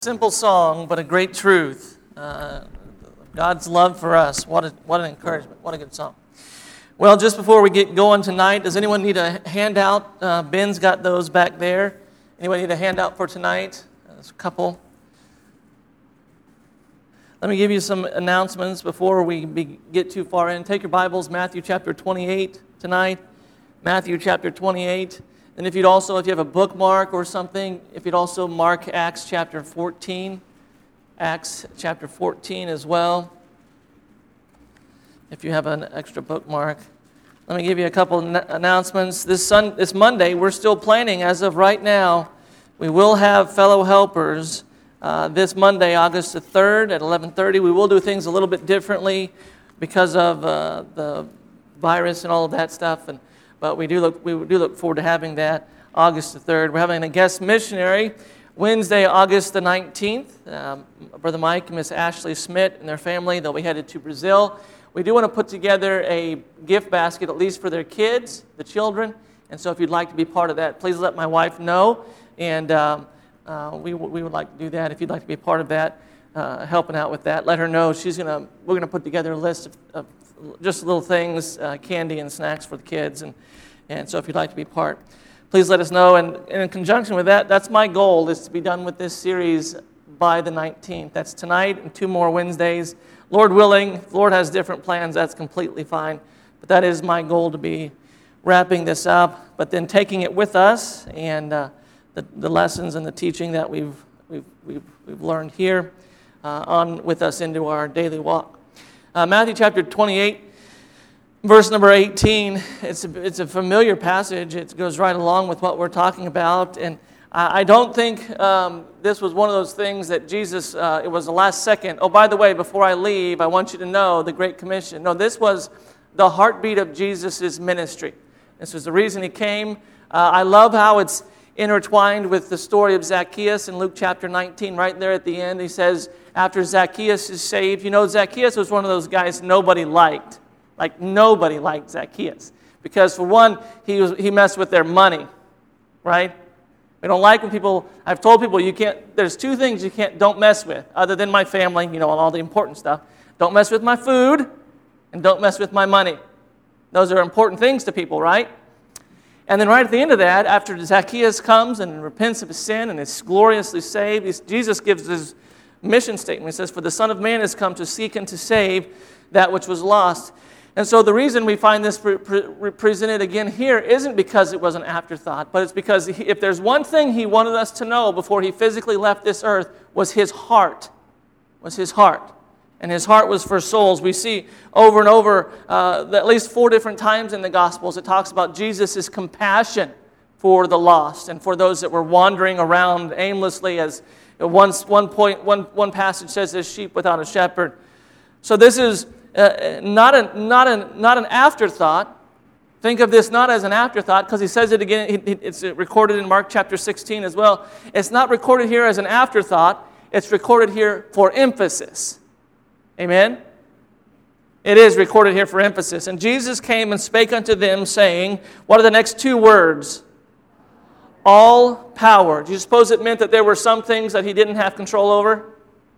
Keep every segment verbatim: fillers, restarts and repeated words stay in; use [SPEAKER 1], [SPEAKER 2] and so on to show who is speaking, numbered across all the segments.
[SPEAKER 1] Simple song, but a great truth. Uh, God's love for us. What a, what an encouragement. What a good song. Well, just before we get going tonight, does anyone need a handout? Uh, Ben's got those back there. Anyone need a handout for tonight? There's a couple. Let me give you some announcements before we be, get too far in. Take your Bibles, Matthew chapter twenty-eight tonight. Matthew chapter twenty-eight. And if you'd also, if you have a bookmark or something, if you'd also mark Acts chapter fourteen, Acts chapter fourteen as well, if you have an extra bookmark. Let me give you a couple n- announcements. This sun, this Monday, we're still planning as of right now. We will have fellow helpers uh, this Monday, August the third at eleven thirty. We will do things a little bit differently because of uh, the virus and all of that stuff. And But we do look we do look forward to having that August the third. We're having a guest missionary Wednesday, August the nineteenth. Um, Brother Mike and Miss Ashley Smith and their family, they'll be headed to Brazil. We do want to put together a gift basket, at least for their kids, the children. And so if you'd like to be part of that, please let my wife know. And um, uh, we, we would like to do that. If you'd like to be a part of that, uh, helping out with that, let her know. She's gonna We're going to put together a list of, of just little things, uh, candy and snacks for the kids. And, and so if you'd like to be part, please let us know. And, and in conjunction with that, that's my goal, is to be done with this series by the nineteenth. That's tonight and two more Wednesdays. Lord willing, if the Lord has different plans, that's completely fine. But that is my goal, to be wrapping this up, but then taking it with us and uh, the, the lessons and the teaching that we've, we've, we've, we've learned here uh, on with us into our daily walk. Uh, Matthew chapter twenty-eight, verse number eighteen, it's a, it's a familiar passage. It goes right along with what we're talking about. And I, I don't think um, this was one of those things that Jesus, uh, it was the last second. Oh, by the way, before I leave, I want you to know the Great Commission. No, this was the heartbeat of Jesus' ministry. This was the reason he came. Uh, I love how it's intertwined with the story of Zacchaeus in Luke chapter nineteen. Right there at the end, he says, after Zacchaeus is saved, you know, Zacchaeus was one of those guys nobody liked. Like, nobody liked Zacchaeus. Because, for one, he was, he messed with their money, right? We don't like when people, I've told people, you can't, there's two things you can't, don't mess with, other than my family, you know, and all the important stuff. Don't mess with my food, and don't mess with my money. Those are important things to people, right? And then right at the end of that, after Zacchaeus comes and repents of his sin and is gloriously saved, Jesus gives his mission statement. He says, for the Son of Man has come to seek and to save that which was lost. And so the reason we find this pre- pre- presented again here isn't because it was an afterthought, but it's because he, if there's one thing he wanted us to know before he physically left this earth, was his heart, was his heart. And his heart was for souls. We see over and over, uh, at least four different times in the Gospels, it talks about Jesus' compassion for the lost and for those that were wandering around aimlessly, as one, one, point, one, one passage says, as sheep without a shepherd. So this is uh, not, a, not, a, not an afterthought. Think of this not as an afterthought, because he says it again, it's recorded in Mark chapter sixteen as well. It's not recorded here as an afterthought. It's recorded here for emphasis. Amen? It is recorded here for emphasis. And Jesus came and spake unto them, saying, what are the next two words? All power. Do you suppose it meant that there were some things that he didn't have control over?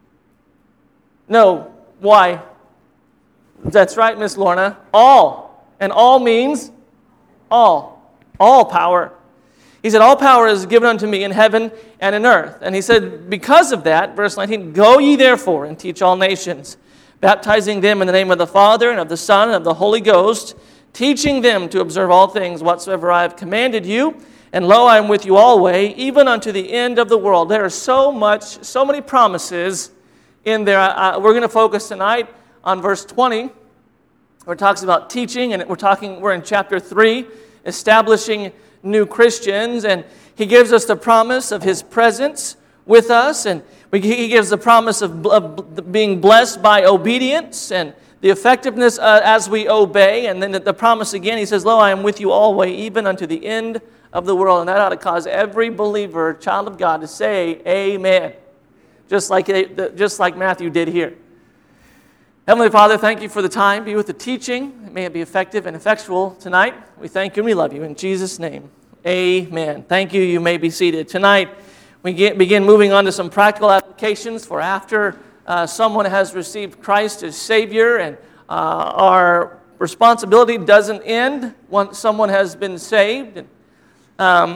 [SPEAKER 1] No. Why? That's right, Miss Lorna. All. And all means all. All power. He said, all power is given unto me in heaven and in earth. And he said, because of that, verse nineteen, go ye therefore and teach all nations, baptizing them in the name of the Father and of the Son and of the Holy Ghost, teaching them to observe all things whatsoever I have commanded you. And lo, I am with you always, even unto the end of the world. There are so much, so many promises in there. Uh, we're going to focus tonight on verse twenty, where it talks about teaching, and we're talking. We're in chapter three, establishing new Christians, and he gives us the promise of his presence with us, and we, he gives the promise of, of being blessed by obedience and the effectiveness uh, as we obey, and then the, the promise again. He says, "Lo, I am with you always, even unto the end of the world," and that ought to cause every believer, child of God, to say, "Amen," just like just like Matthew did here. Heavenly Father, thank you for the time. Be with the teaching. May it be effective and effectual tonight. We thank you and we love you. In Jesus' name, amen. Thank you. You may be seated. Tonight, We get, begin moving on to some practical applications for after uh, someone has received Christ as Savior, and uh, our responsibility doesn't end once someone has been saved. And, um,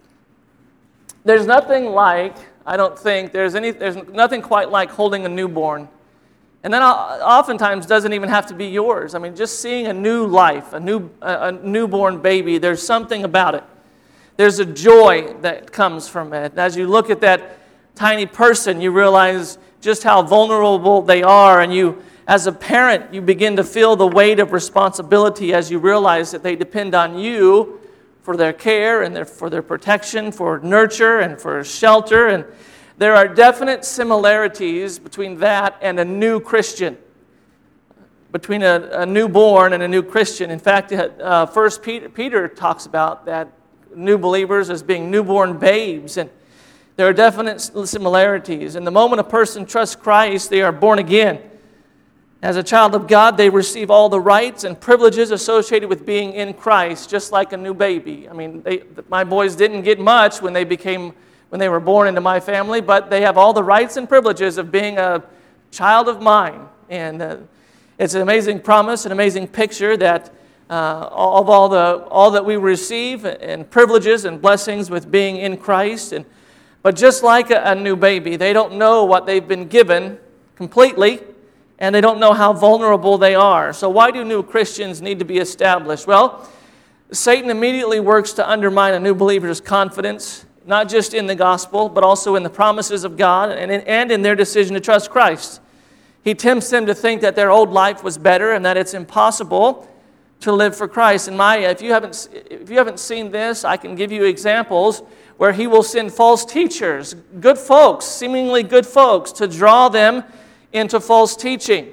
[SPEAKER 1] there's nothing like, I don't think, there's any, there's nothing quite like holding a newborn. And then oftentimes doesn't even have to be yours. I mean, just seeing a new life, a new a newborn baby, there's something about it. There's a joy that comes from it. As you look at that tiny person, you realize just how vulnerable they are, and you, as a parent, you begin to feel the weight of responsibility as you realize that they depend on you for their care and their, for their protection, for nurture and for shelter. And there are definite similarities between that and a new Christian, between a, a newborn and a new Christian. In fact, uh, First Peter, Peter talks about that new believers as being newborn babes, and there are definite similarities. And the moment a person trusts Christ, they are born again. As a child of God, they receive all the rights and privileges associated with being in Christ, just like a new baby. I mean, they, my boys didn't get much when they became when they were born into my family, but they have all the rights and privileges of being a child of mine. And uh, it's an amazing promise, an amazing picture that uh, of all the all that we receive and privileges and blessings with being in Christ. And but just like a, a new baby, they don't know what they've been given completely, and they don't know how vulnerable they are. So why do new Christians need to be established? Well, Satan immediately works to undermine a new believer's confidence, not just in the gospel, but also in the promises of God and in, and in their decision to trust Christ. He tempts them to think that their old life was better and that it's impossible to live for Christ. And Maya, if you haven't, if you haven't seen this, I can give you examples where he will send false teachers, good folks, seemingly good folks, to draw them into false teaching.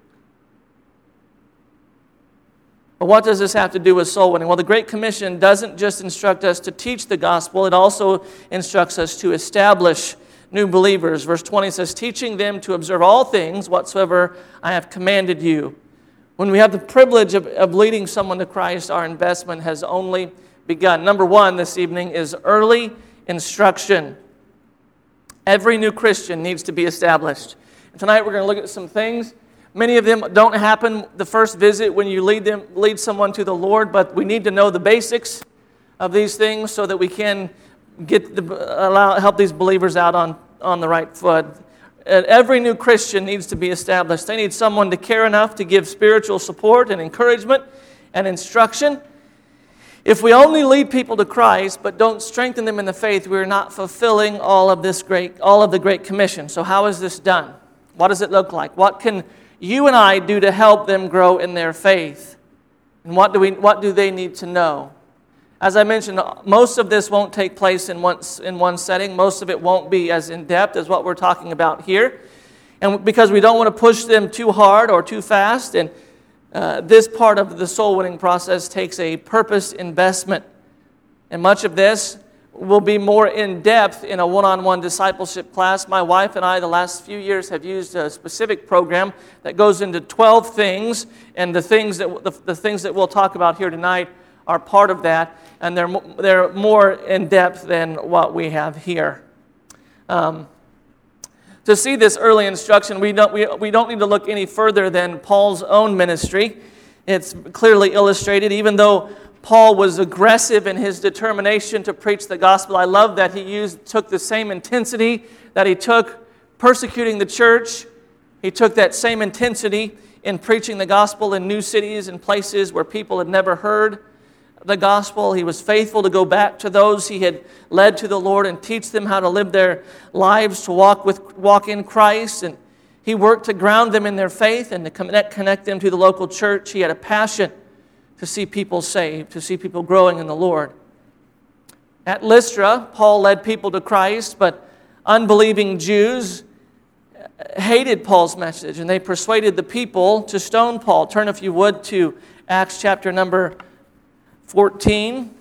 [SPEAKER 1] But what does this have to do with soul winning? Well, the Great Commission doesn't just instruct us to teach the gospel, it also instructs us to establish new believers. Verse twenty says, teaching them to observe all things whatsoever I have commanded you. When we have the privilege of, of leading someone to Christ, our investment has only begun. Number one this evening is early instruction. Every new Christian needs to be established. And tonight we're going to look at some things. Many of them don't happen the first visit when you lead them, lead someone to the Lord, but we need to know the basics of these things so that we can get the, allow help these believers out on, on the right foot. And every new Christian needs to be established. They need someone to care enough to give spiritual support and encouragement and instruction. If we only lead people to Christ but don't strengthen them in the faith, we're not fulfilling all of this great, all of the Great Commission. So how is this done? What does it look like? What can you and I do to help them grow in their faith? And what do we, what do they need to know? As I mentioned, most of this won't take place in one, in one setting. Most of it won't be as in-depth as what we're talking about here. And because we don't want to push them too hard or too fast, and uh, this part of the soul-winning process takes a purposed investment. And much of this will be more in-depth in a one-on-one discipleship class. My wife and I, the last few years, have used a specific program that goes into twelve things, and the things that the, the things that we'll talk about here tonight are part of that, and they're they're more in-depth than what we have here. Um, to see this early instruction, we don't we, we don't need to look any further than Paul's own ministry. It's clearly illustrated, even though Paul was aggressive in his determination to preach the gospel. I love that he used took the same intensity that he took persecuting the church. He took that same intensity in preaching the gospel in new cities and places where people had never heard the gospel. He was faithful to go back to those he had led to the Lord and teach them how to live their lives, to walk with walk in Christ. And he worked to ground them in their faith and to connect, connect them to the local church. He had a passion to see people saved, to see people growing in the Lord. At Lystra, Paul led people to Christ, but unbelieving Jews hated Paul's message, and they persuaded the people to stone Paul. Turn, if you would, to Acts chapter number fourteen.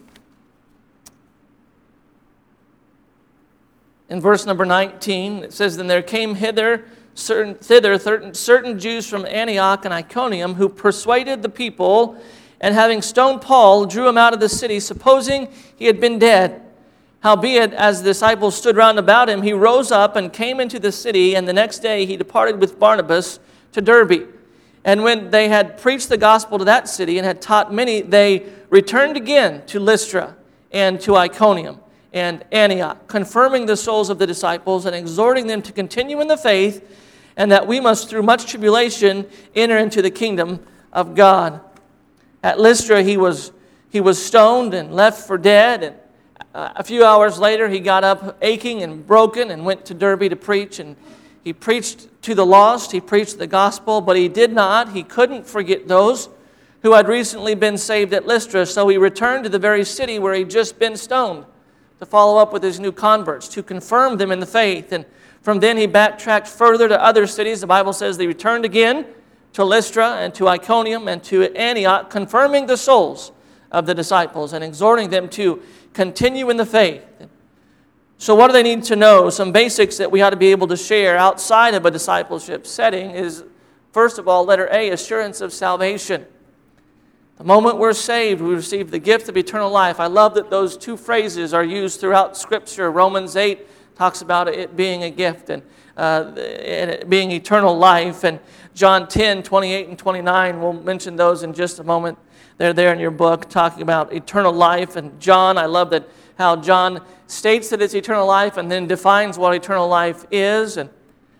[SPEAKER 1] In verse number nineteen, it says, "Then there came hither certain, thither certain, certain Jews from Antioch and Iconium who persuaded the people, and having stoned Paul, drew him out of the city, supposing he had been dead. Howbeit, as the disciples stood round about him, he rose up and came into the city, and the next day he departed with Barnabas to Derbe. And when they had preached the gospel to that city and had taught many, they returned again to Lystra and to Iconium and Antioch, confirming the souls of the disciples and exhorting them to continue in the faith, and that we must through much tribulation enter into the kingdom of God. At Lystra he was he was stoned and left for dead, and uh, a few hours later he got up aching and broken and went to Derbe to preach, and he preached to the lost, he preached the gospel, but he did not, he couldn't forget those who had recently been saved at Lystra, so he returned to the very city where he'd just been stoned to follow up with his new converts, to confirm them in the faith. And from then he backtracked further to other cities. The Bible says they returned again to Lystra and to Iconium and to Antioch, confirming the souls of the disciples and exhorting them to continue in the faith. So what do they need to know? Some basics that we ought to be able to share outside of a discipleship setting is, first of all, letter A, assurance of salvation. The moment we're saved, we receive the gift of eternal life. I love that those two phrases are used throughout Scripture. Romans eight talks about it being a gift and, uh, and it being eternal life. And John ten, twenty-eight and twenty-nine, we'll mention those in just a moment. They're there in your book talking about eternal life. And John, I love that how John states that it's eternal life and then defines what eternal life is. And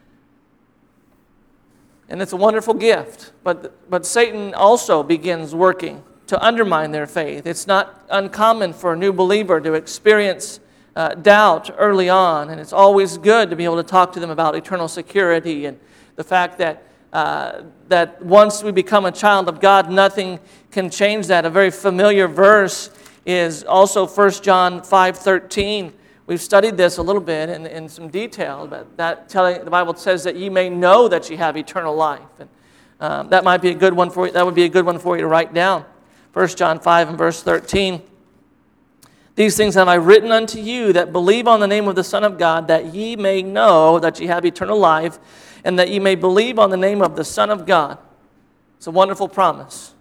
[SPEAKER 1] And it's a wonderful gift, but but Satan also begins working to undermine their faith. It's not uncommon for a new believer to experience uh, doubt early on, and it's always good to be able to talk to them about eternal security and the fact that uh, that once we become a child of God, nothing can change that. A very familiar verse is also First John five thirteen. We've studied this a little bit in, in some detail, but that telling the Bible says that ye may know that ye have eternal life, and um, that might be a good one for you. That would be a good one for you to write down. First John five and verse thirteen. These things have I written unto you that believe on the name of the Son of God, that ye may know that ye have eternal life, and that ye may believe on the name of the Son of God. It's a wonderful promise.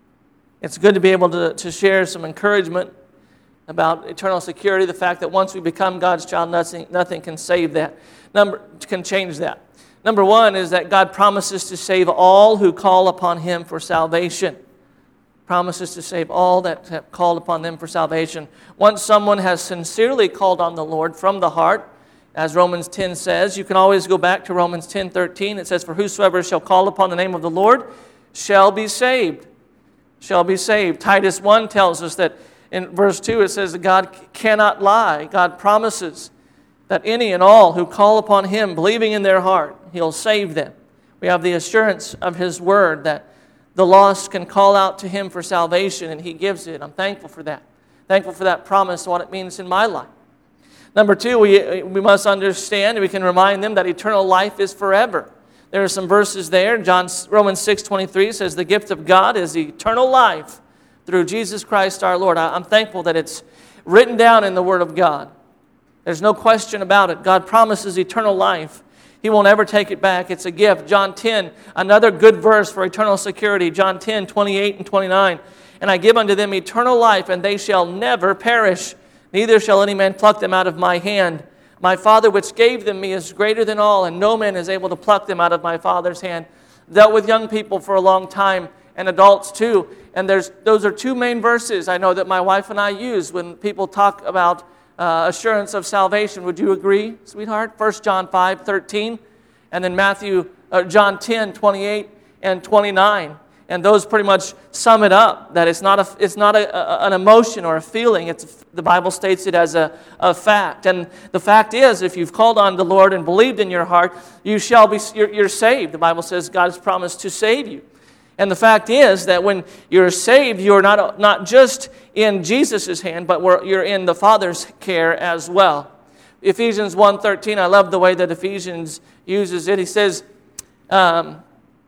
[SPEAKER 1] It's good to be able to, to share some encouragement about eternal security, the fact that once we become God's child, nothing, nothing can save that. Number can change that. Number one is that God promises to save all who call upon Him for salvation. Promises to save all that have called upon them for salvation. Once someone has sincerely called on the Lord from the heart, as Romans ten says, you can always go back to Romans ten thirteen. It says, for whosoever shall call upon the name of the Lord shall be saved. Shall be saved. Titus one tells us that in verse two, it says that God cannot lie. God promises that any and all who call upon Him, believing in their heart, He'll save them. We have the assurance of His word that the lost can call out to Him for salvation, and He gives it. I'm thankful for that. Thankful for that promise, what it means in my life. Number two, we, we must understand, and we can remind them that eternal life is forever. There are some verses there. John, Romans six twenty-three says, the gift of God is eternal life through Jesus Christ our Lord. I'm thankful that it's written down in the Word of God. There's no question about it. God promises eternal life. He won't ever take it back. It's a gift. John ten, another good verse for eternal security. John ten, twenty-eight and twenty-nine. And I give unto them eternal life, and they shall never perish. Neither shall any man pluck them out of my hand. My Father which gave them me is greater than all, and no man is able to pluck them out of my Father's hand. Dealt with young people for a long time, and adults too. And there's those are two main verses I know that my wife and I use when people talk about uh, assurance of salvation. Would you agree, sweetheart? First John five thirteen, and then Matthew, uh, John ten twenty-eight and twenty-nine. And those pretty much sum it up, that it's not a, it's not a, a, an emotion or a feeling. It's, the Bible states it as a, a fact. And the fact is, if you've called on the Lord and believed in your heart, you shall be, you're, you're saved. The Bible says God has promised to save you. And the fact is that when you're saved, you're not, not just in Jesus' hand, but we're, you're in the Father's care as well. Ephesians one thirteen, I love the way that Ephesians uses it. He says, um,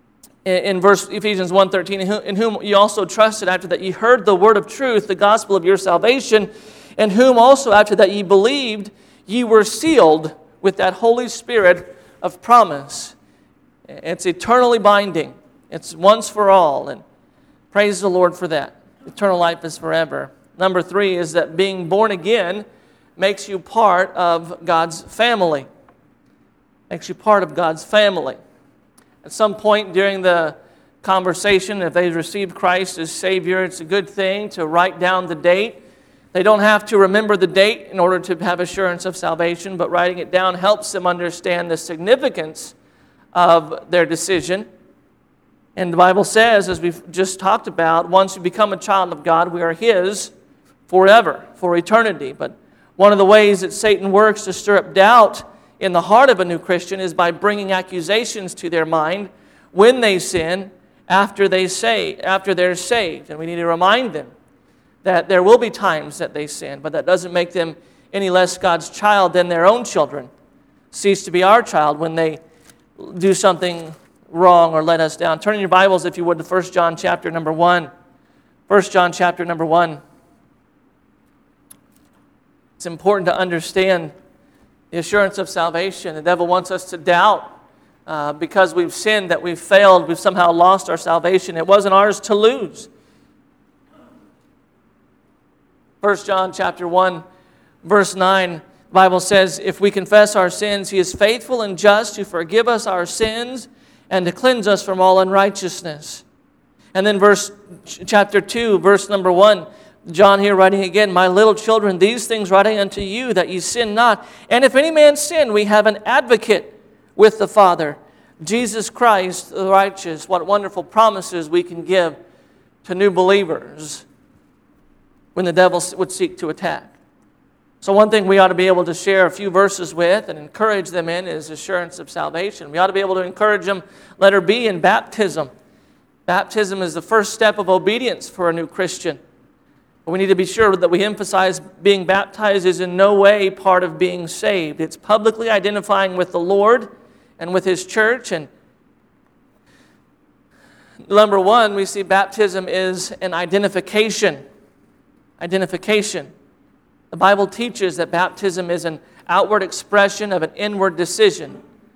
[SPEAKER 1] in verse Ephesians one thirteen, in whom you also trusted after that ye heard the word of truth, the gospel of your salvation, in whom also after that ye believed, ye were sealed with that Holy Spirit of promise. It's eternally binding. It's once for all, and praise the Lord for that. Eternal life is forever. Number three is that being born again makes you part of God's family. Makes you part of God's family. At some point during the conversation, if they've received Christ as Savior, it's a good thing to write down the date. They don't have to remember the date in order to have assurance of salvation, but writing it down helps them understand the significance of their decision. And the Bible says, as we've just talked about, once we become a child of God, we are His forever, for eternity. But one of the ways that Satan works to stir up doubt in the heart of a new Christian is by bringing accusations to their mind when they sin, after they say, after they're saved. And we need to remind them that there will be times that they sin, but that doesn't make them any less God's child than their own children cease to be our child when they do something wrong or let us down. Turn in your Bibles, if you would, to First John chapter number one. First John chapter number one. It's important to understand the assurance of salvation. The devil wants us to doubt uh, because we've sinned, that we've failed, we've somehow lost our salvation. It wasn't ours to lose. First John chapter one, verse nine, the Bible says, if we confess our sins, He is faithful and just to forgive us our sins and to cleanse us from all unrighteousness. And then verse chapter two, verse number one, John here writing again, my little children, these things writing unto you, that ye sin not. And if any man sin, we have an advocate with the Father, Jesus Christ the righteous. What wonderful promises we can give to new believers when the devil would seek to attack. So one thing we ought to be able to share a few verses with and encourage them in is assurance of salvation. We ought to be able to encourage them, letter B, in baptism. Baptism is the first step of obedience for a new Christian. But we need to be sure that we emphasize being baptized is in no way part of being saved. It's publicly identifying with the Lord and with His church. And number one, we see baptism is an identification. Identification. The Bible teaches that baptism is an outward expression of an inward decision.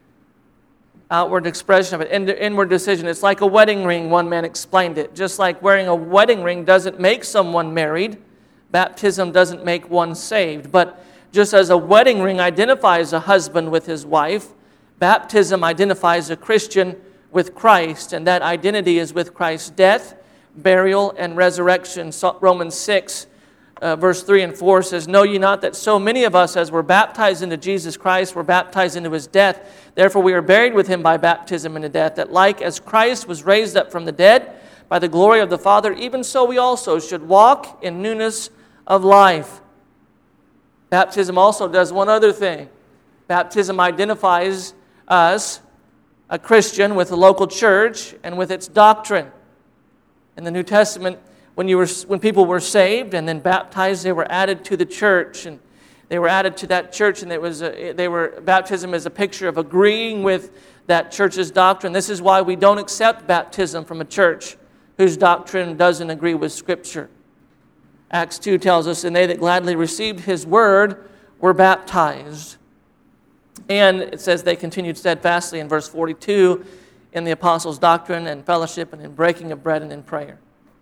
[SPEAKER 1] Outward expression of an inward decision. It's like a wedding ring, one man explained it. Just like wearing a wedding ring doesn't make someone married, baptism doesn't make one saved. But just as a wedding ring identifies a husband with his wife, baptism identifies a Christian with Christ, and that identity is with Christ's death, burial, and resurrection. So Romans six, uh, verse three and four says, know ye not that so many of us as were baptized into Jesus Christ were baptized into His death? Therefore we are buried with Him by baptism into death, that like as Christ was raised up from the dead by the glory of the Father, even so we also should walk in newness of life. Baptism also does one other thing. Baptism identifies us, a Christian, with the local church and with its doctrine. In the New Testament, when you were when people were saved and then baptized, they were added to the church, and they were added to that church, and it was a, they were baptism is a picture of agreeing with that church's doctrine. This is why we don't accept baptism from a church whose doctrine doesn't agree with Scripture. Acts two tells us, and they that gladly received His word were baptized. And it says they continued steadfastly in verse forty-two in the apostles' doctrine and fellowship and in breaking of bread and in prayer.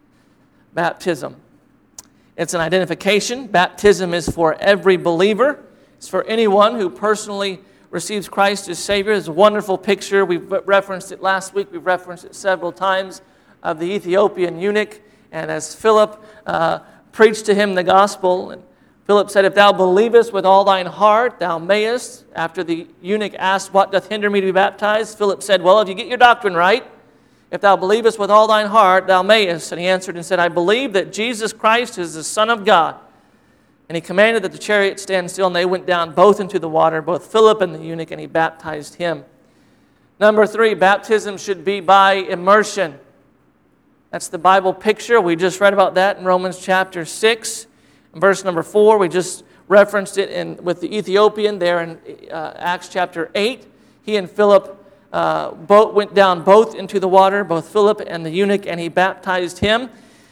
[SPEAKER 1] Baptism. It's an identification. Baptism is for every believer. It's for anyone who personally receives Christ as Savior. It's a wonderful picture. We've referenced it last week. We've referenced it several times of the Ethiopian eunuch. And as Philip uh, preached to him the gospel, and Philip said, if thou believest with all thine heart, thou mayest. After the eunuch asked, what doth hinder me to be baptized? Philip said, well, if you get your doctrine right, if thou believest with all thine heart, thou mayest. And he answered and said, I believe that Jesus Christ is the Son of God. And he commanded that the chariot stand still, and they went down both into the water, both Philip and the eunuch, and he baptized him. Number three, baptism should be by immersion. That's the Bible picture. We just read about that in Romans chapter six. Verse number four, we just referenced it in with the Ethiopian there in uh, Acts chapter eight. He and Philip uh, both went down both into the water, both Philip and the eunuch, and he baptized him.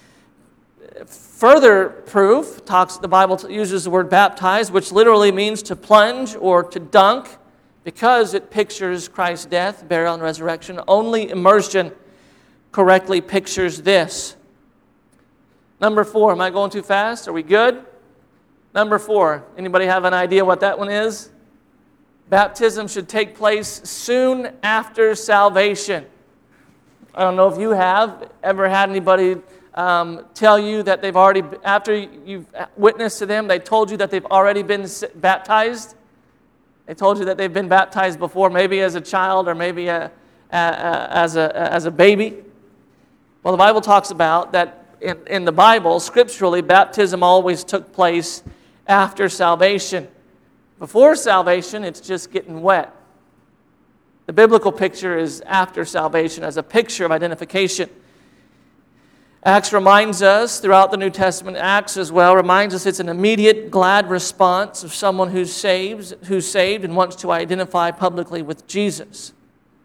[SPEAKER 1] Further proof, talks the Bible uses the word baptize, which literally means to plunge or to dunk, because it pictures Christ's death, burial, and resurrection. Only immersion correctly pictures this. Number four, am I going too fast? Are we good? Number four, anybody have an idea what that one is? Baptism should take place soon after salvation. I don't know if you have ever had anybody um, tell you that they've already, after you've witnessed to them, they told you that they've already been baptized. They told you that they've been baptized before, maybe as a child or maybe a, a, a, as, a, as a baby. Well, the Bible talks about that in, in the Bible, scripturally, baptism always took place after salvation. Before salvation, it's just getting wet. The biblical picture is after salvation as a picture of identification. Acts reminds us, throughout the New Testament, Acts as well, reminds us it's an immediate, glad response of someone who's saved, who's saved and wants to identify publicly with Jesus.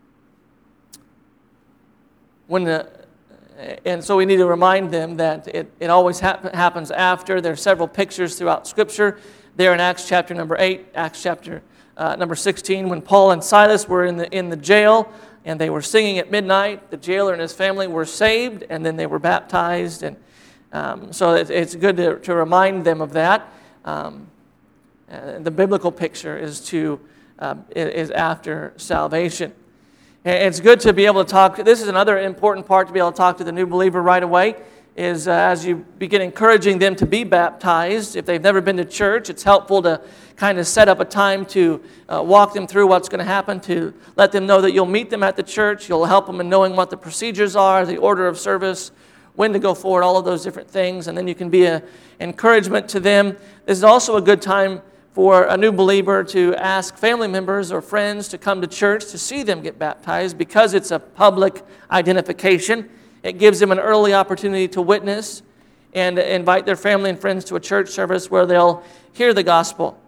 [SPEAKER 1] When the, and so we need to remind them that it, it always hap- happens after. There are several pictures throughout Scripture. There in Acts chapter number eight, Acts chapter uh, number sixteen, when Paul and Silas were in the in the jail and they were singing at midnight, the jailer and his family were saved, and then they were baptized. And um, so it, it's good to, to remind them of that. Um, uh, the biblical picture is to um, is after salvation. And it's good to be able to talk. This is another important part, to be able to talk to the new believer right away. Is uh, as you begin encouraging them to be baptized. If they've never been to church, it's helpful to kind of set up a time to uh, walk them through what's going to happen, to let them know that you'll meet them at the church, you'll help them in knowing what the procedures are, the order of service, when to go forward, all of those different things, and then you can be an encouragement to them. This is also a good time for a new believer to ask family members or friends to come to church to see them get baptized, because it's a public identification. It gives them an early opportunity to witness and invite their family and friends to a church service where they'll hear the gospel.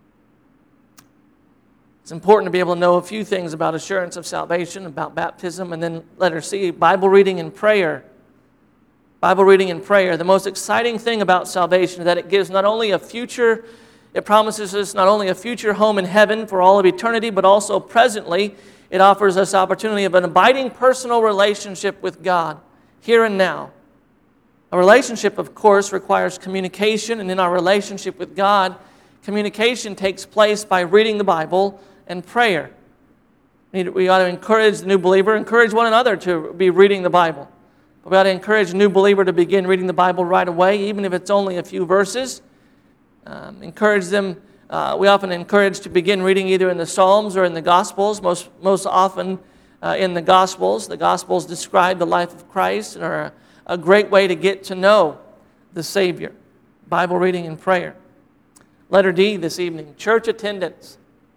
[SPEAKER 1] It's important to be able to know a few things about assurance of salvation, about baptism, and then letter C, Bible reading and prayer. Bible reading and prayer. The most exciting thing about salvation is that it gives not only a future, it promises us not only a future home in heaven for all of eternity, but also presently it offers us opportunity of an abiding personal relationship with God, here and now. A relationship, of course, requires communication, and in our relationship with God, communication takes place by reading the Bible and prayer. We ought to encourage the new believer, encourage one another to be reading the Bible. We ought to encourage a new believer to begin reading the Bible right away, even if it's only a few verses. Um, encourage them. Uh, we often encourage to begin reading either in the Psalms or in the Gospels, most most often uh, in the Gospels. The Gospels describe the life of Christ and are a, a great way to get to know the Savior. Bible reading and prayer. Letter D this evening, church attendance.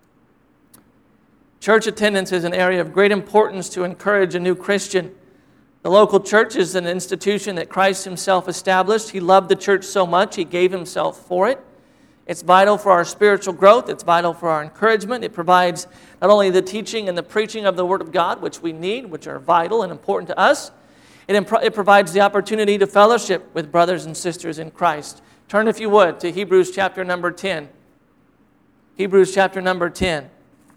[SPEAKER 1] Church attendance is an area of great importance to encourage a new Christian. The local church is an institution that Christ himself established. He loved the church so much, he gave himself for it. It's vital for our spiritual growth. It's vital for our encouragement. It provides not only the teaching and the preaching of the Word of God, which we need, which are vital and important to us. It, imp- it provides the opportunity to fellowship with brothers and sisters in Christ. Turn, if you would, to Hebrews chapter number ten. Hebrews chapter number ten.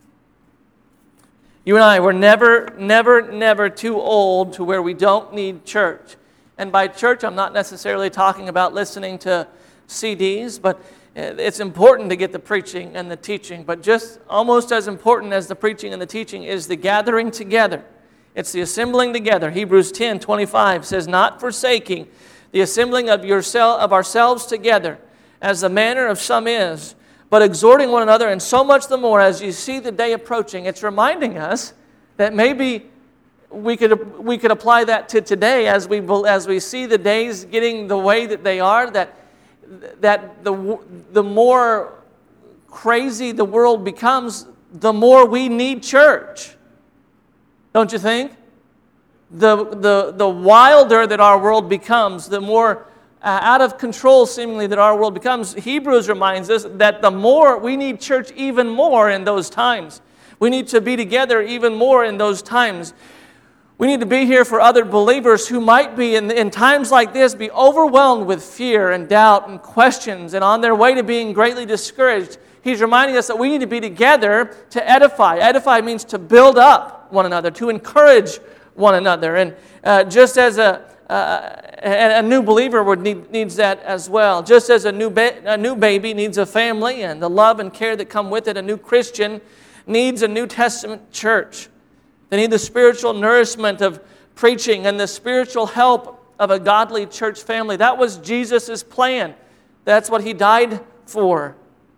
[SPEAKER 1] You and I, we're never, never, never too old to where we don't need church. And by church, I'm not necessarily talking about listening to C Ds, but it's important to get the preaching and the teaching. But just almost as important as the preaching and the teaching is the gathering together. It's the assembling together. Hebrews ten twenty-five says, not forsaking the assembling of yourself of ourselves together, as the manner of some is, but exhorting one another, and so much the more as you see the day approaching. It's reminding us that maybe we could we could apply that to today as we as we see the days getting the way that they are. That that the the more crazy the world becomes, the more we need church. Don't you think? The the the wilder that our world becomes, the more Uh, out of control seemingly that our world becomes. Hebrews reminds us that the more we need church even more in those times. We need to be together even more in those times. We need to be here for other believers who might be in, in times like this be overwhelmed with fear and doubt and questions and on their way to being greatly discouraged. He's reminding us that we need to be together to edify. Edify means to build up one another, to encourage one another. And uh, just as a uh, a new believer would need, needs that as well. Just as a new, ba- a new baby needs a family and the love and care that come with it, a new Christian needs a New Testament church. They need the spiritual nourishment of preaching and the spiritual help of a godly church family. That was Jesus' plan. That's what he died for.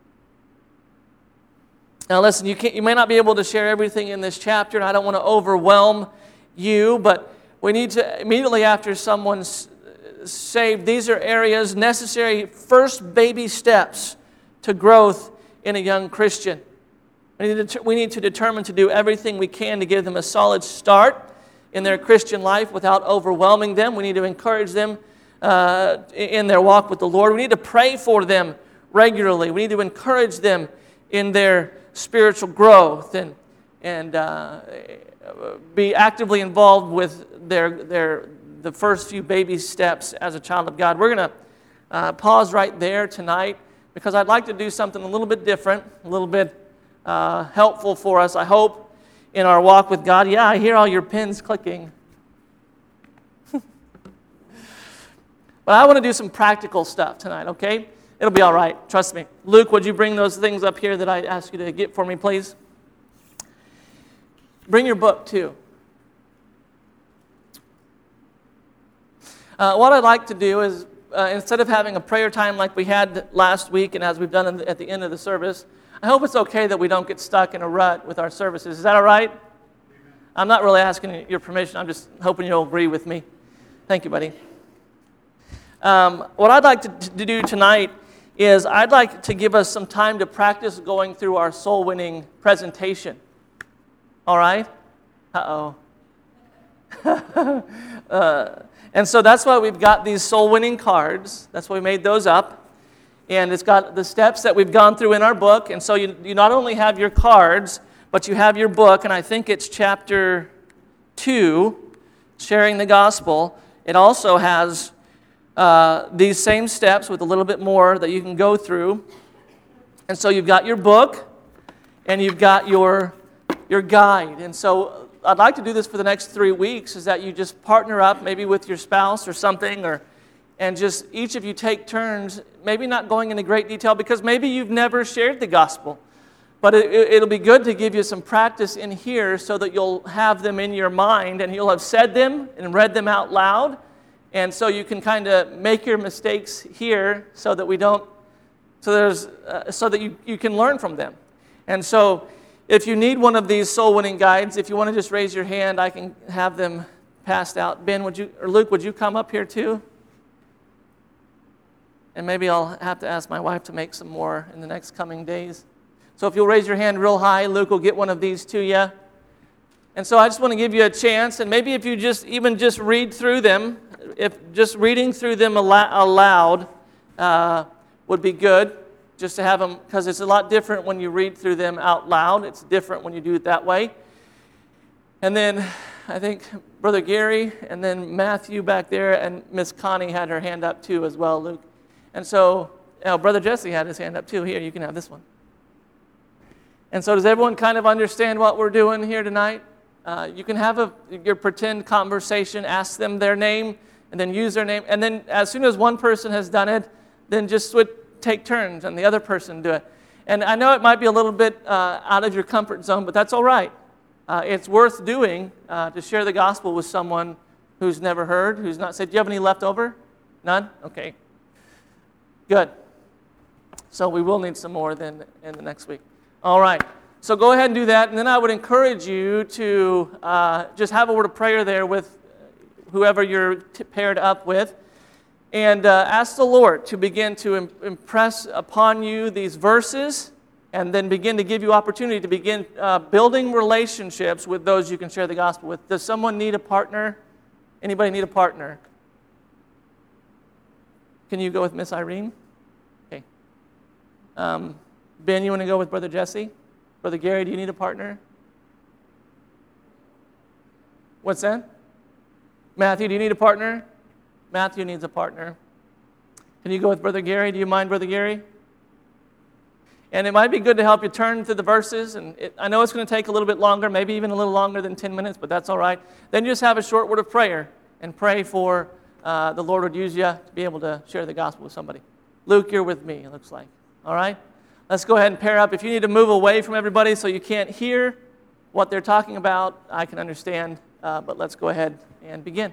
[SPEAKER 1] Now listen, you, can't, you may not be able to share everything in this chapter, and I don't want to overwhelm you, but we need to, immediately after someone's saved, these are areas, necessary first baby steps to growth in a young Christian. We need to, we need to determine to do everything we can to give them a solid start in their Christian life without overwhelming them. We need to encourage them uh, in their walk with the Lord. We need to pray for them regularly. We need to encourage them in their spiritual growth and and uh, be actively involved with their their the first few baby steps as a child of God. We're going to uh, pause right there tonight because I'd like to do something a little bit different, a little bit uh, helpful for us, I hope, in our walk with God. Yeah, I hear all your pens clicking. But I want to do some practical stuff tonight, okay? It'll be all right. Trust me. Luke, would you bring those things up here that I asked you to get for me, please? Bring your book, too. Uh, what I'd like to do is, uh, instead of having a prayer time like we had last week and as we've done in the, at the end of the service, I hope it's okay that we don't get stuck in a rut with our services. Is that all right? I'm not really asking your permission. I'm just hoping you'll agree with me. Thank you, buddy. Um, what I'd like to, to do tonight is I'd like to give us some time to practice going through our soul-winning presentation. All right? Uh-oh. uh, and so that's why we've got these soul-winning cards. That's why we made those up. And it's got the steps that we've gone through in our book. And so you, you not only have your cards, but you have your book. And I think it's chapter two, Sharing the Gospel. It also has Uh, these same steps with a little bit more that you can go through. And so you've got your book and you've got your, your guide. And so I'd like to do this for the next three weeks is that you just partner up maybe with your spouse or something or and just each of you take turns, maybe not going into great detail because maybe you've never shared the gospel. But it, it'll be good to give you some practice in here so that you'll have them in your mind and you'll have said them and read them out loud. And so you can kind of make your mistakes here so that we don't, so there's, uh, so that you, you can learn from them. And so if you need one of these soul-winning guides, if you want to just raise your hand, I can have them passed out. Ben, would you, or Luke, would you come up here too? And maybe I'll have to ask my wife to make some more in the next coming days. So if you'll raise your hand real high, Luke will get one of these to you. And so I just want to give you a chance, and maybe if you just even just read through them, if just reading through them aloud uh, would be good, just to have them, because it's a lot different when you read through them out loud. It's different when you do it that way. And then I think Brother Gary and then Matthew back there and Miss Connie had her hand up too as well, Luke. And so oh, Brother Jesse had his hand up too. Here, you can have this one. And so does everyone kind of understand what we're doing here tonight? Uh, you can have a, your pretend conversation, ask them their name, and then use their name. And then as soon as one person has done it, then just switch, take turns and the other person do it. And I know it might be a little bit uh, out of your comfort zone, but that's all right. Uh, it's worth doing uh, to share the gospel with someone who's never heard, who's not saved. Do you have any left over? None? Okay. Good. So we will need some more then in the next week. All right. So go ahead and do that. And then I would encourage you to uh, just have a word of prayer there with whoever you're t- paired up with. And uh, ask the Lord to begin to im- impress upon you these verses and then begin to give you opportunity to begin uh, building relationships with those you can share the gospel with. Does someone need a partner? Anybody need a partner? Can you go with Miss Irene? Okay. Um, Ben, you want to go with Brother Jesse? Brother Gary, do you need a partner? What's that? Matthew, do you need a partner? Matthew needs a partner. Can you go with Brother Gary? Do you mind, Brother Gary? And it might be good to help you turn through the verses. And it, I know it's going to take a little bit longer, maybe even a little longer than ten minutes, but that's all right. Then you just have a short word of prayer and pray for uh, the Lord would use you to be able to share the gospel with somebody. Luke, you're with me, it looks like. All right? Let's go ahead and pair up. If you need to move away from everybody so you can't hear what they're talking about, I can understand, uh, but let's go ahead and begin.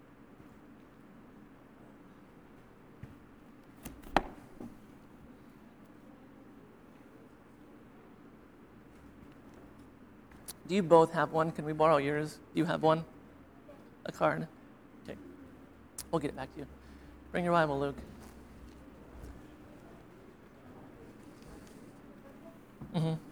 [SPEAKER 1] Do you both have one? Can we borrow yours? Do you have one? A card? Okay. We'll get it back to you. Bring your Bible, Luke. Mm-hmm.